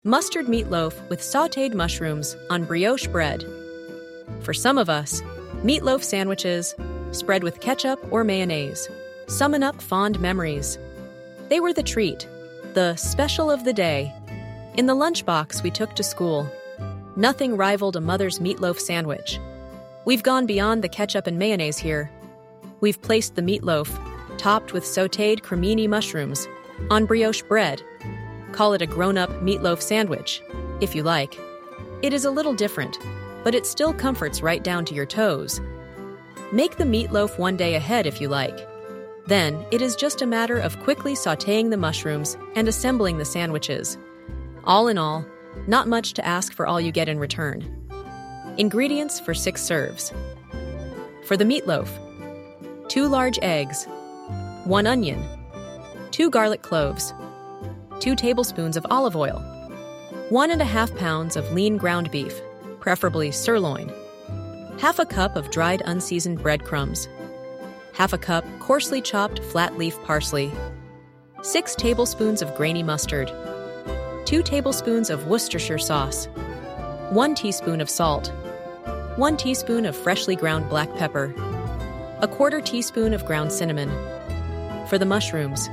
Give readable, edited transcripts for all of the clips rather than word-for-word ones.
Mustard meatloaf with sautéed mushrooms on brioche bread. For some of us, meatloaf sandwiches, spread with ketchup or mayonnaise, summon up fond memories. They were the treat, the special of the day. In the lunchbox we took to school, nothing rivaled a mother's meatloaf sandwich. We've gone beyond the ketchup and mayonnaise here. We've placed the meatloaf, topped with sautéed cremini mushrooms, on brioche bread. Call it a grown-up meatloaf sandwich, if you like. It is a little different, but it still comforts right down to your toes. Make the meatloaf one day ahead if you like. Then, it is just a matter of quickly sautéing the mushrooms and assembling the sandwiches. All in all, not much to ask for all you get in return. Ingredients for 6 serves. For the meatloaf: 2 large eggs, 1 onion, 2 garlic cloves, 2 tablespoons of olive oil, 1.5 pounds of lean ground beef, preferably sirloin, half a cup of dried unseasoned breadcrumbs, half a cup coarsely chopped flat leaf parsley, 6 tablespoons of grainy mustard, 2 tablespoons of Worcestershire sauce, 1 teaspoon of salt, 1 teaspoon of freshly ground black pepper, 1/4 teaspoon of ground cinnamon. For the mushrooms: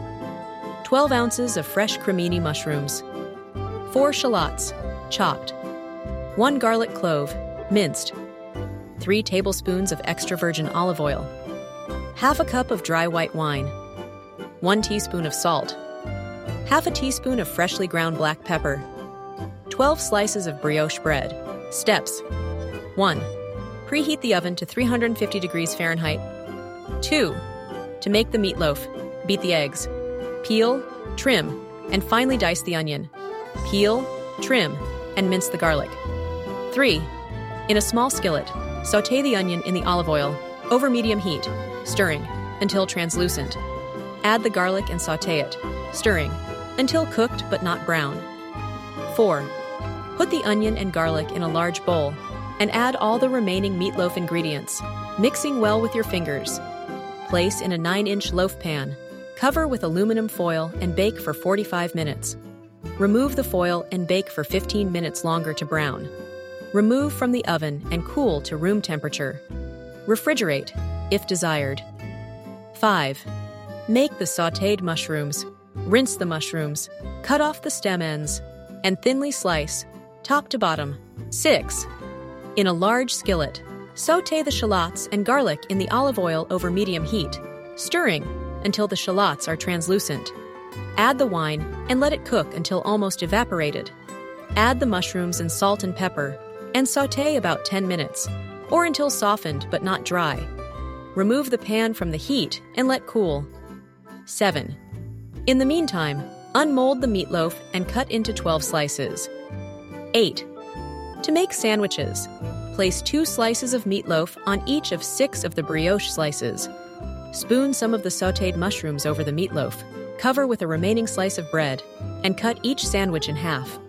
12 ounces of fresh cremini mushrooms, 4 shallots, chopped, 1 garlic clove, minced, 3 tablespoons of extra virgin olive oil, half a cup of dry white wine, 1 teaspoon of salt, half a teaspoon of freshly ground black pepper, 12 slices of brioche bread. Steps: 1. Preheat the oven to 350 degrees Fahrenheit. 2. To make the meatloaf, beat the eggs. Peel, trim, and finely dice the onion. Peel, trim, and mince the garlic. 3. In a small skillet, sauté the onion in the olive oil, over medium heat, stirring until translucent. Add the garlic and sauté it, stirring until cooked but not brown. 4. Put the onion and garlic in a large bowl and add all the remaining meatloaf ingredients, mixing well with your fingers. Place in a 9-inch loaf pan. Cover with aluminum foil and bake for 45 minutes. Remove the foil and bake for 15 minutes longer to brown. Remove from the oven and cool to room temperature. Refrigerate, if desired. 5. Make the sautéed mushrooms. Rinse the mushrooms, cut off the stem ends, and thinly slice, top to bottom. 6. In a large skillet, sauté the shallots and garlic in the olive oil over medium heat, stirring until the shallots are translucent. Add the wine and let it cook until almost evaporated. Add the mushrooms and salt and pepper and sauté about 10 minutes, or until softened but not dry. Remove the pan from the heat and let cool. 7. In the meantime, unmold the meatloaf and cut into 12 slices. 8. To make sandwiches, place 2 slices of meatloaf on each of 6 of the brioche slices. Spoon some of the sautéed mushrooms over the meatloaf, cover with a remaining slice of bread, and cut each sandwich in half.